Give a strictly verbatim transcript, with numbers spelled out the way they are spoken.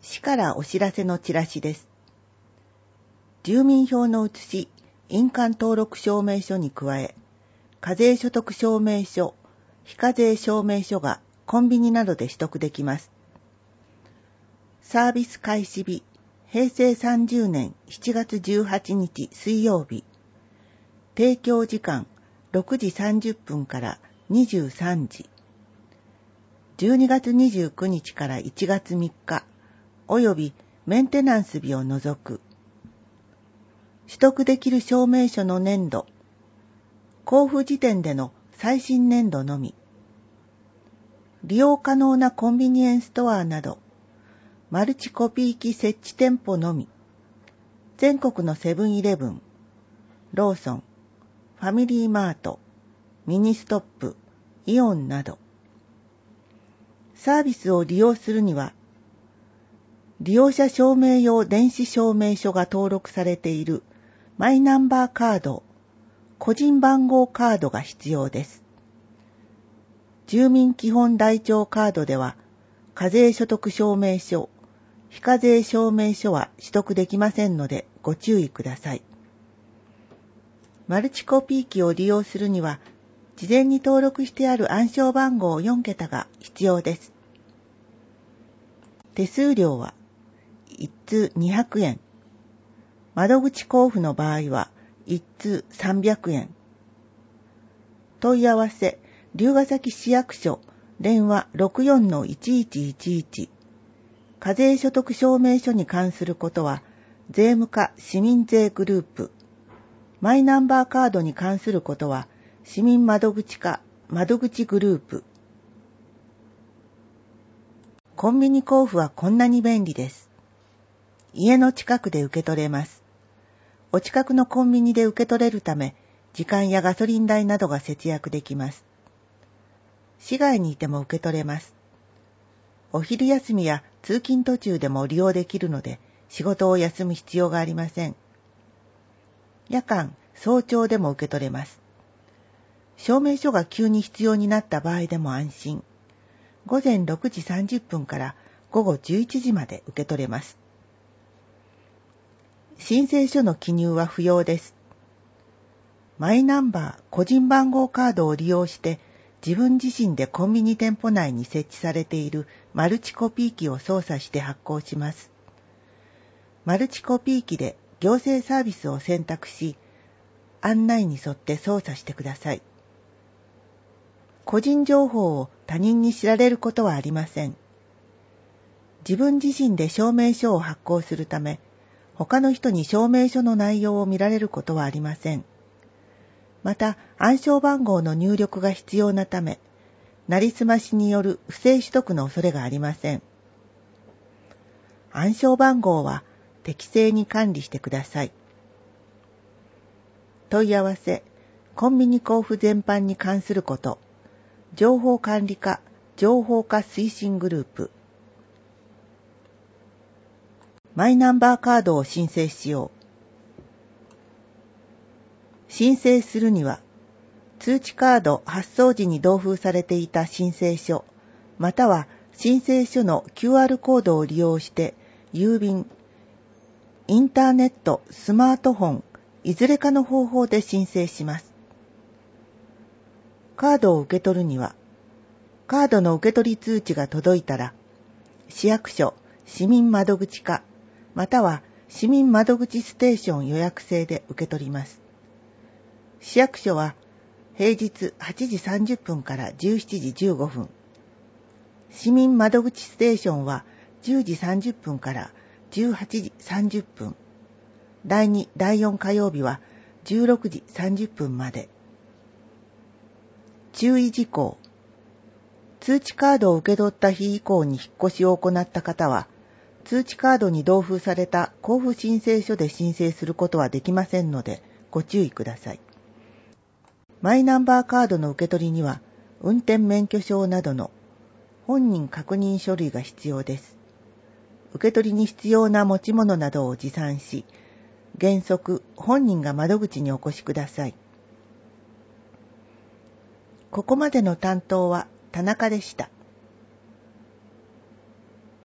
市からお知らせのチラシです。住民票の写し、印鑑登録証明書に加え、課税所得証明書、非課税証明書がコンビニなどで取得できます。サービス開始日、へいせいさんじゅうねんしちがつじゅうはちにち水曜日。提供時間ろくじさんじゅっぷんからにじゅうさんじ。じゅうにがつにじゅうくにちからいちがつみっか、およびメンテナンス日を除く。取得できる証明書の年度、交付時点での最新年度のみ。利用可能なコンビニエンスストアなど、マルチコピー機設置店舗のみ。全国のセブンイレブン、ローソン、ファミリーマート、ミニストップ、イオンなど。サービスを利用するには、利用者証明用電子証明書が登録されているマイナンバーカード、個人番号カードが必要です。住民基本台帳カードでは、課税所得証明書、非課税証明書は取得できませんのでご注意ください。マルチコピー機を利用するには、事前に登録してある暗証番号よんけたが必要です。手数料は一通にひゃくえん。窓口交付の場合は一通さんびゃくえん。問い合わせ、龍ケ崎市役所、電話 ろくよんのいちいちいちいち。課税所得証明書に関することは、税務課市民税グループ。マイナンバーカードに関することは、市民窓口課窓口グループ。コンビニ交付はこんなに便利です。家の近くで受け取れます。お近くのコンビニで受け取れるため、時間やガソリン代などが節約できます。市外にいても受け取れます。お昼休みや通勤途中でも利用できるので、仕事を休む必要がありません。夜間、早朝でも受け取れます。証明書が急に必要になった場合でも安心。ごぜんろくじさんじゅっぷんからごごじゅういちじまで受け取れます。申請書の記入は不要です。マイナンバー個人番号カードを利用して自分自身でコンビニ店舗内に設置されているマルチコピー機を操作して発行します。マルチコピー機で行政サービスを選択し、案内に沿って操作してください。個人情報を他人に知られることはありません。自分自身で証明書を発行するため、他の人に証明書の内容を見られることはありません。また、暗証番号の入力が必要なため、なりすましによる不正取得の恐れがありません。暗証番号は適正に管理してください。問い合わせ、コンビニ交付全般に関すること、情報管理課、情報化推進グループ。マイナンバーカードを申請しよう。申請するには、通知カード発送時に同封されていた申請書、または申請書の キューアール コードを利用して、郵便、インターネット、スマートフォン、いずれかの方法で申請します。カードを受け取るには、カードの受け取り通知が届いたら、市役所、市民窓口課、または市民窓口ステーション予約制で受け取ります。市役所は平日はちじさんじゅっぷんからじゅうしちじじゅうごふん。市民窓口ステーションはじゅうじさんじゅっぷんからじゅうはちじさんじゅっぷん。だいに、だいよん火曜日はじゅうろくじさんじゅっぷんまで。注意事項。通知カードを受け取った日以降に引っ越しを行った方は、通知カードに同封された交付申請書で申請することはできませんので、ご注意ください。マイナンバーカードの受け取りには、運転免許証などの本人確認書類が必要です。受け取りに必要な持ち物などを持参し、原則本人が窓口にお越しください。ここまでの担当は田中でした。